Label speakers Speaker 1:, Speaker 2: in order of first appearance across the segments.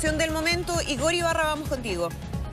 Speaker 1: información del momento. Igor Ibarra, vamos contigo.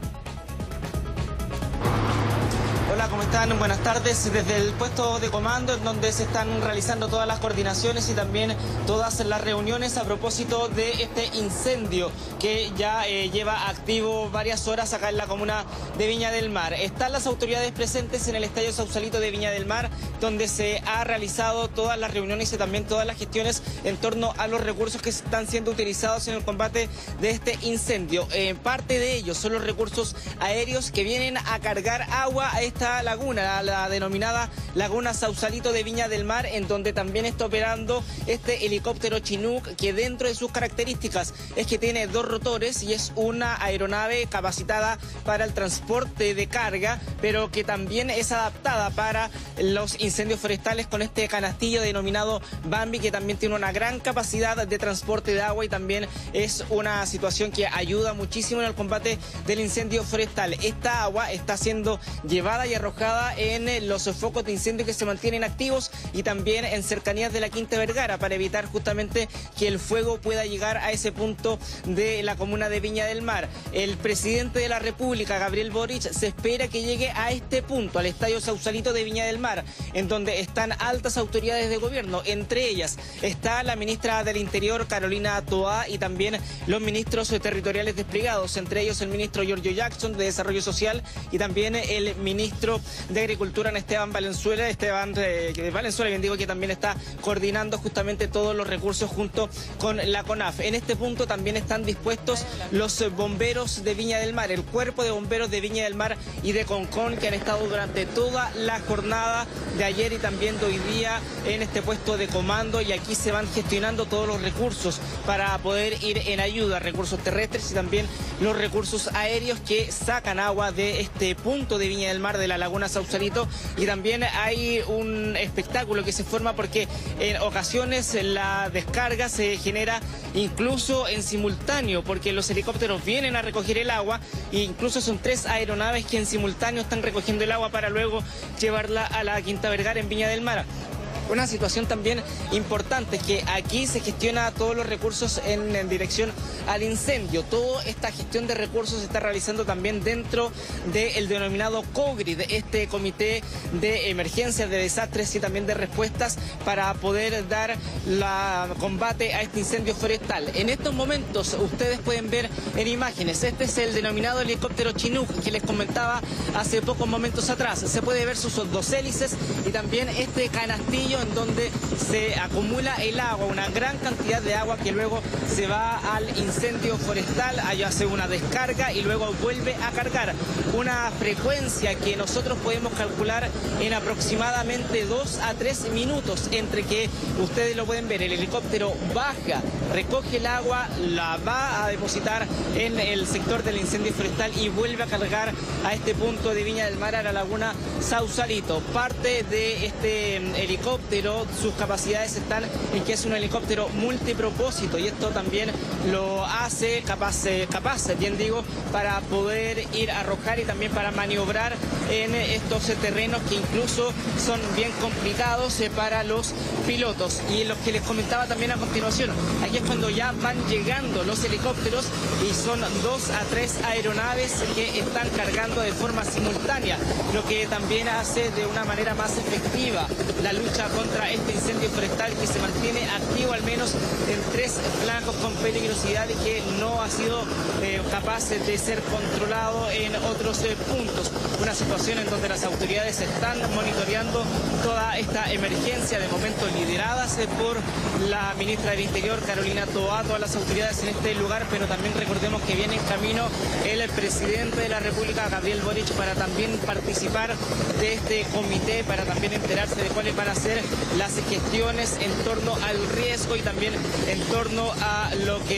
Speaker 2: Hola, ¿cómo están? Buenas tardes. Desde el puesto de comando, en donde se están realizando todas las coordinaciones y también todas las reuniones a propósito de este incendio que ya lleva activo varias horas acá en la comuna de Viña del Mar. Están las autoridades presentes en el Estadio Sausalito de Viña del Mar, donde se ha realizado todas las reuniones y también todas las gestiones en torno a los recursos que están siendo utilizados en el combate de este incendio. Parte de ellos son los recursos aéreos que vienen a cargar agua a esta laguna, la denominada Laguna Sausalito de Viña del Mar, en donde también está operando este helicóptero Chinook, que dentro de sus características es que tiene 2 rotores y es una aeronave capacitada para el transporte de carga, pero que también es adaptada para los incendios forestales con este canastillo denominado Bambi, que también tiene una gran capacidad de transporte de agua y también es una situación que ayuda muchísimo en el combate del incendio forestal. Esta agua está siendo llevada y arrojada en los focos de incendio que se mantienen activos y también en cercanías de la Quinta Vergara, para evitar justamente que el fuego pueda llegar a ese punto de la comuna de Viña del Mar. El presidente de la República, Gabriel Boric, se espera que llegue a este punto, al Estadio Sausalito de Viña del Mar, en donde están altas autoridades de gobierno. Entre ellas está la ministra del Interior, Carolina Toá, y también los ministros territoriales desplegados, entre ellos el ministro Giorgio Jackson de Desarrollo Social y también el ministro de Agricultura, Esteban Valenzuela, bien digo, que también está coordinando justamente todos los recursos junto con la CONAF. En este punto también están dispuestos los bomberos de Viña del Mar, el cuerpo de bomberos de Viña del Mar y de Concón, que han estado durante toda la jornada de ayer y también de hoy día en este puesto de comando, y aquí se van gestionando todos los recursos para poder ir en ayuda, recursos terrestres y también los recursos aéreos que sacan agua de este punto de Viña del Mar, de la Laguna Sausalito. Y también hay un espectáculo que se forma porque en ocasiones la descarga se genera incluso en simultáneo, porque los helicópteros vienen a recoger el agua e incluso son 3 aeronaves que en simultáneo están recogiendo el agua para luego llevarla a la Quinta Vergara en Viña del Mar. Una situación también importante es que aquí se gestiona todos los recursos en dirección al incendio. Toda esta gestión de recursos se está realizando también dentro del denominado COGRID, este comité de emergencias, de desastres y también de respuestas, para poder dar combate a este incendio forestal. En estos momentos ustedes pueden ver en imágenes, este es el denominado helicóptero Chinook que les comentaba hace pocos momentos atrás. Se puede ver sus 2 hélices y también este canastillo en donde se acumula el agua, una gran cantidad de agua que luego se va al incendio forestal, allá hace una descarga y luego vuelve a cargar. Una frecuencia que nosotros podemos calcular en aproximadamente 2 a 3 minutos, entre que ustedes lo pueden ver, el helicóptero baja, recoge el agua, la va a depositar en el sector del incendio forestal y vuelve a cargar a este punto de Viña del Mar, a la Laguna Sausalito. Parte de este helicóptero, sus capacidades están en que es un helicóptero multipropósito, y esto también lo hace capaz, bien digo, para poder ir a arrojar y también para maniobrar en estos terrenos que incluso son bien complicados para los pilotos. Y lo que les comentaba también a continuación, aquí es cuando ya van llegando los helicópteros y son 2 a 3 aeronaves que están cargando de forma simultánea, lo que también hace de una manera más efectiva la lucha contra este incendio forestal, que se mantiene activo al menos en 3 flancos con peligrosidad y que no ha sido capaz de ser controlado en otros puntos. Una situación en donde las autoridades están monitoreando toda esta emergencia, de momento lideradas por la ministra del Interior, Carolina Toá, todas las autoridades en este lugar, pero también recordemos que viene en camino el presidente de la República, Gabriel Boric, para también participar de este comité, para también enterarse de cuáles van a ser las gestiones en torno al riesgo y también en torno a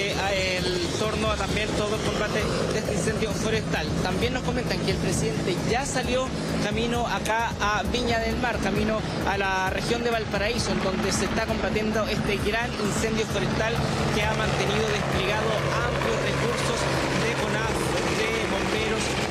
Speaker 2: también todo el combate de este incendio forestal. También nos comentan que el presidente ya salió camino acá a Viña del Mar, camino a la región de Valparaíso, en donde se está combatiendo este gran incendio forestal que ha mantenido desplegado amplios recursos de CONAF, de bomberos, de también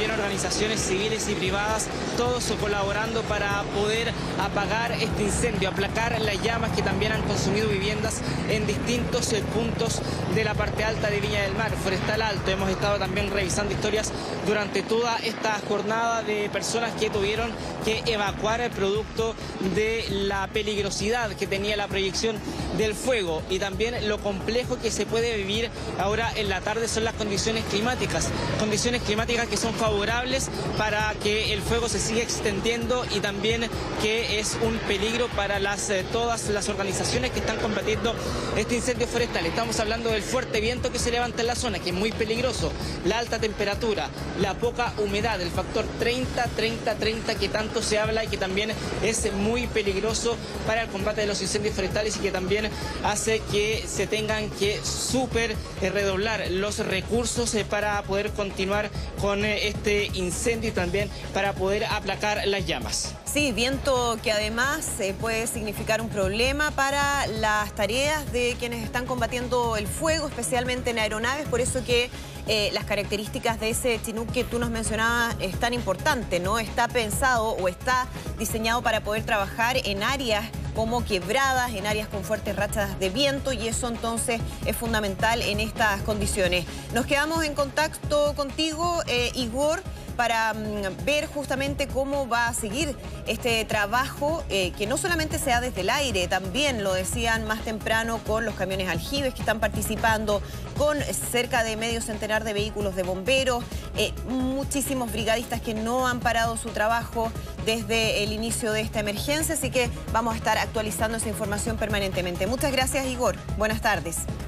Speaker 2: también organizaciones civiles y privadas, todos colaborando para poder apagar este incendio, aplacar las llamas que también han consumido viviendas en distintos puntos de la parte alta de Viña del Mar, Forestal Alto. Hemos estado también revisando historias durante toda esta jornada de personas que tuvieron que evacuar el producto de la peligrosidad que tenía la proyección del fuego, y también lo complejo que se puede vivir ahora en la tarde son las condiciones climáticas que son favorables para que el fuego se siga extendiendo, y también que es un peligro para todas las organizaciones que están combatiendo este incendio forestal. Estamos hablando del fuerte viento que se levanta en la zona, que es muy peligroso, la alta temperatura, la poca humedad, el factor 30-30-30 que tanto se habla y que también es muy peligroso para el combate de los incendios forestales, y que también hace que se tengan que redoblar los recursos para poder continuar con este incendio y también para poder aplacar las llamas.
Speaker 1: Sí, viento que además puede significar un problema para las tareas de quienes están combatiendo el fuego, especialmente en aeronaves. Por eso que las características de ese Chinook que tú nos mencionabas es tan importante, ¿no? Está pensado o está diseñado para poder trabajar en áreas como quebradas, en áreas con fuertes rachas de viento, y eso entonces es fundamental en estas condiciones. Nos quedamos en contacto contigo, Igor, para ver justamente cómo va a seguir este trabajo, que no solamente sea desde el aire, también lo decían más temprano con los camiones aljibes que están participando, con cerca de medio centenar de vehículos de bomberos, muchísimos brigadistas que no han parado su trabajo desde el inicio de esta emergencia, así que vamos a estar actualizando esa información permanentemente. Muchas gracias, Igor. Buenas tardes.